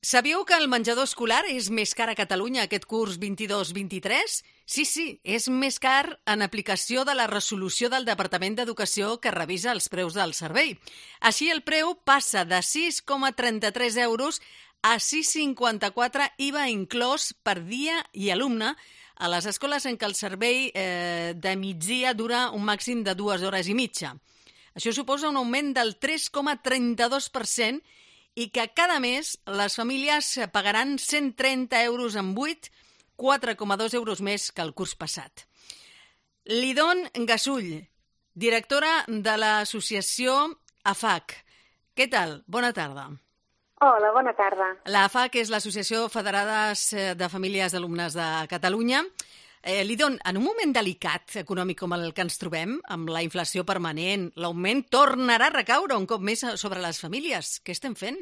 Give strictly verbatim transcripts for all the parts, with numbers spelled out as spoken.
Sabíeu que el menjador escolar és més car a Catalunya aquest curs vint-i-dos vint-i-tres? Sí, sí, és més car en aplicació de la resolució del Departament d'Educació que revisa els preus del servei. Així, el preu passa de sis coma trenta-tres euros a sis coma cinquanta-quatre I V A inclòs per dia i alumne a les escoles en què el servei eh, de migdia dura un màxim de dues hores i mitja. Això suposa un augment del tres coma trenta-dos per cent i que cada mes les famílies pagaran cent trenta euros en buit, quatre coma dos euros més que el curs passat. Lidon Gasull, directora de l'associació A F A C. Què tal? Bona tarda. Hola, bona tarda. La A F A C és l'Associació Federades de Famílies d'Alumnes de Catalunya. Eh, Lidon, en un moment delicat econòmic com el que ens trobem, amb la inflació permanent, l'augment tornarà a recaure un cop més sobre les famílies. Què estem fent?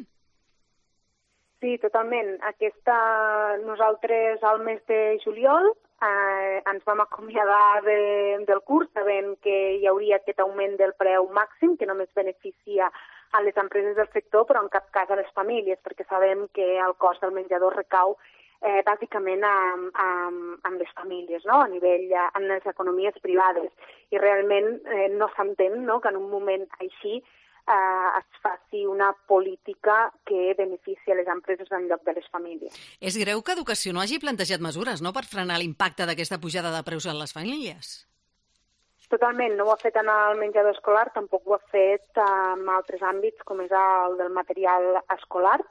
Sí, totalment. Aquesta... Nosaltres al mes de juliol eh, ens vam acomiadar de, del curs sabent que hi hauria aquest augment del preu màxim, que només beneficia a les empreses del sector, però en cap cas a les famílies, perquè sabem que el cost del menjador recau Eh, bàsicament amb, amb, amb les famílies, no? A nivell, en les economies privades. I realment eh, no s'entén, no?, que en un moment així eh, es faci una política que beneficia les empreses en lloc de les famílies. És greu que Educació no hagi plantejat mesures, no?, per frenar l'impacte d'aquesta pujada de preus en les famílies. Totalment, no ho ha fet en el menjador escolar, tampoc ho ha fet en altres àmbits, com és el del material escolar.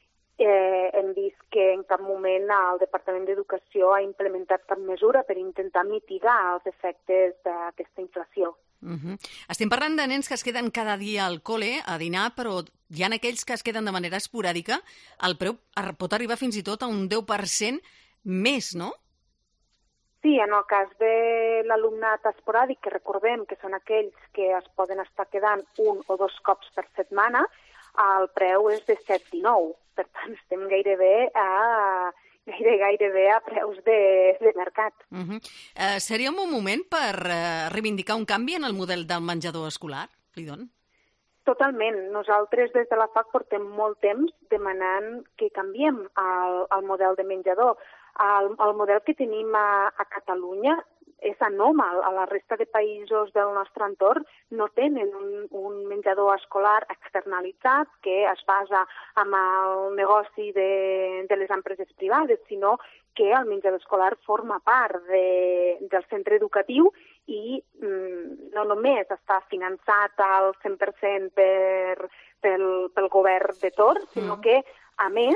Eh, hem vist que en cap moment el Departament d'Educació ha implementat cap mesura per intentar mitigar els efectes d'aquesta inflació. Uh-huh. Estem parlant de nens que es queden cada dia al col·le a dinar, però hi ha aquells que es queden de manera esporàdica. El preu pot arribar fins i tot a un deu per cent més, no? Sí, en el cas de l'alumnat esporàdic, que recordem que són aquells que es poden estar quedant un o dos cops per setmana, el preu és de set coma dinou. Per tant, estem gairebé a, gairebé, gairebé a preus de, de mercat. Uh-huh. Uh, seria un bon moment per uh, reivindicar un canvi en el model del menjador escolar, Lidon? Totalment. Nosaltres des de la F A C portem molt temps demanant que canviem el, el model de menjador. El, el model que tenim a, a Catalunya és anòmal. A la resta de països del nostre entorn no tenen un, un menjador escolar externalitzat que es basa en el negoci de, de les empreses privades, sinó que el menjador escolar forma part de, del centre educatiu i mm, no només està finançat al cent per cent per, pel, pel govern de torn, sinó mm. que, a més,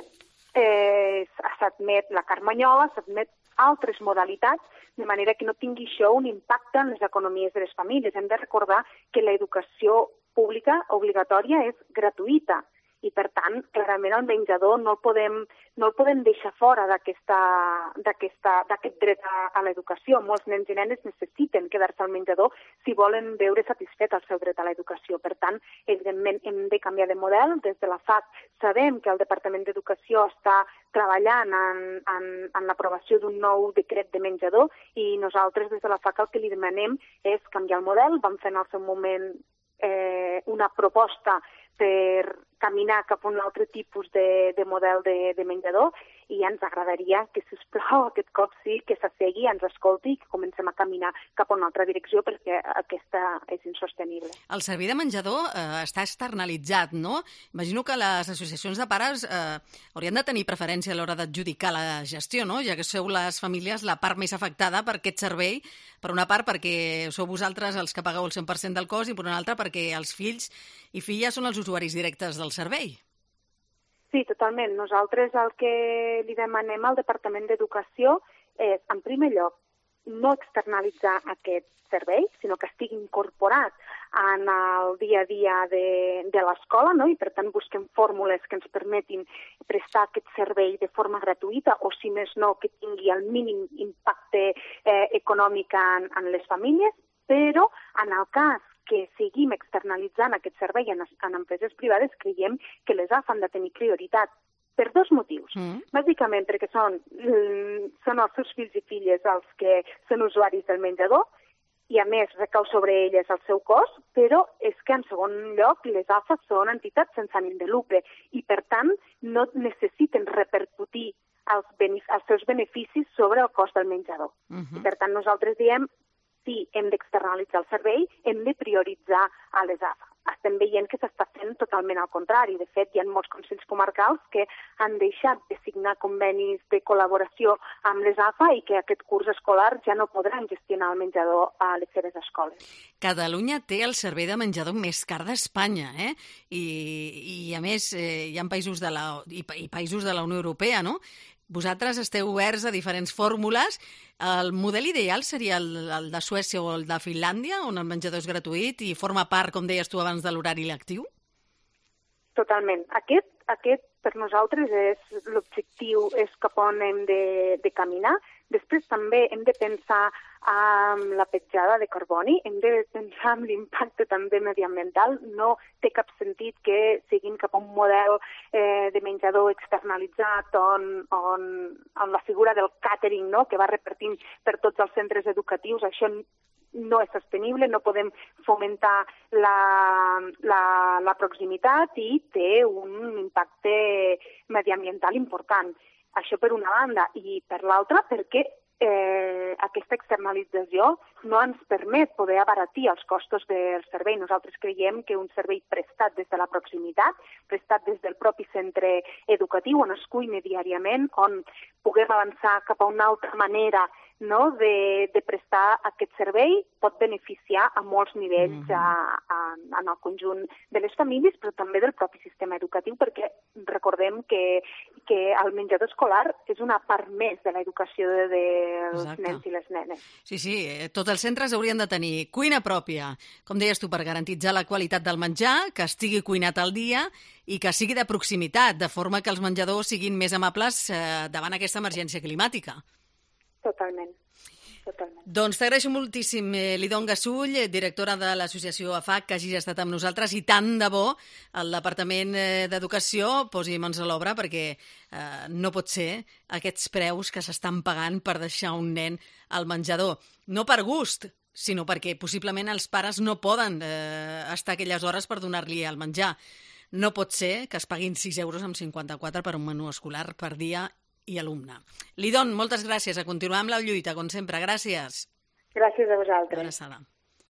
eh, s'admet la carmanyola, s'admet altres modalitats, de manera que no tingui això un impacte en les economies de les famílies. Hem de recordar que l'educació pública obligatòria és gratuïta i, per tant, clarament el menjador no el podem, no el podem deixar fora d'aquesta, d'aquesta, d'aquest dret a, a l'educació. Molts nens i nenes necessiten quedar-se al menjador si volen veure satisfet el seu dret a l'educació. Per tant, evidentment, hem de canviar de model. Des de la F A C sabem que el Departament d'Educació està treballant en, en, en l'aprovació d'un nou decret de menjador i nosaltres des de la F A C el que li demanem és canviar el model. Vam fer en el seu moment eh, una proposta per caminar cap a un altre tipus de, de model de, de menjador i ens agradaria que, sisplau, aquest cop sí que s'assegui, ens escolti i que comencem a caminar cap a una altra direcció perquè aquesta és insostenible. El servei de menjador eh, està externalitzat, no? Imagino que les associacions de pares eh, haurien de tenir preferència a l'hora d'adjudicar la gestió, no? Ja que sou les famílies la part més afectada per aquest servei, per una part perquè sou vosaltres els que pagueu el cent per cent del cost i per una altra perquè els fills i filles són els usuaris directes del servei. Sí, totalment. Nosaltres el que li demanem al Departament d'Educació és, en primer lloc, no externalitzar aquest servei, sinó que estigui incorporat en el dia a dia de, de l'escola, no? I per tant busquem fórmules que ens permetin prestar aquest servei de forma gratuïta o, si més no, que tingui el mínim impacte eh, econòmic en, en les famílies, però en el cas que seguim externalitzant aquest servei en, en empreses privades, creiem que les A F han de tenir prioritat per dos motius. Mm. Bàsicament perquè són, són els seus fills i filles els que són usuaris del menjador i a més recau sobre elles el seu cost, però és que en segon lloc les A F A són entitats sense ànim de lucre i per tant no necessiten repercutir els, els seus beneficis sobre el cost del menjador. Uh-huh. I per tant nosaltres diem si hem d'externalitzar el servei, hem de prioritzar a les A F A. Estem veient que s'està fent totalment al contrari. De fet, hi ha molts consells comarcals que han deixat de signar convenis de col·laboració amb les A F A i que aquest curs escolar ja no podran gestionar el menjador a les seves escoles. Catalunya té el servei de menjador més car d'Espanya, eh? I, i a més, eh, hi ha països de la, i, i països de la Unió Europea, no? Vosaltres esteu oberts a diferents fórmules. El model ideal seria el, el de Suècia o el de Finlàndia, on el menjador és gratuït i forma part, com deies tu abans, de l'horari lectiu? Totalment. Aquest, aquest per nosaltres és l'objectiu, és cap on hem de, de caminar. Després també hem de pensar en la petjada de carboni, hem de pensar en l'impacte també mediambiental. No té cap sentit que siguin cap a un model eh, de menjador externalitzat on, on, on la figura del càtering, no?, que va repartint per tots els centres educatius. Això no és sostenible, no podem fomentar la, la, la proximitat i té un impacte mediambiental important. Això per una banda, i per l'altra perquè eh, aquesta externalització no ens permet poder abaratir els costos del servei. Nosaltres creiem que un servei prestat des de la proximitat, prestat des del propi centre educatiu, on es cuina diàriament, on puguem avançar cap a una altra manera, no?, de, de prestar aquest servei, pot beneficiar a molts nivells mm-hmm. a, a, en el conjunt de les famílies, però també del propi sistema educatiu, perquè recordem que, que el menjador escolar és una part més de l'educació de, dels Exacte. Nens i les nenes. Sí, sí, tots els centres haurien de tenir cuina pròpia, com deies tu, per garantitzar la qualitat del menjar, que estigui cuinat al dia i que sigui de proximitat, de forma que els menjadors siguin més amables eh, davant aquesta emergència climàtica. Totalment. Totalment. Doncs t'agraeixo moltíssim, eh, Lidon Gasull, directora de l'associació A F A C, que hagis estat amb nosaltres, i tant de bo el Departament d'Educació posi mans a l'obra, perquè eh, no pot ser aquests preus que s'estan pagant per deixar un nen al menjador. No per gust, sinó perquè possiblement els pares no poden eh, estar aquelles hores per donar-li el menjar. No pot ser que es paguin sis euros amb cinquanta-quatre per un menú escolar per dia i alumne. Lidon, moltes gràcies. A continuar amb la lluita, com sempre. Gràcies. Gràcies a vosaltres. Bona sala.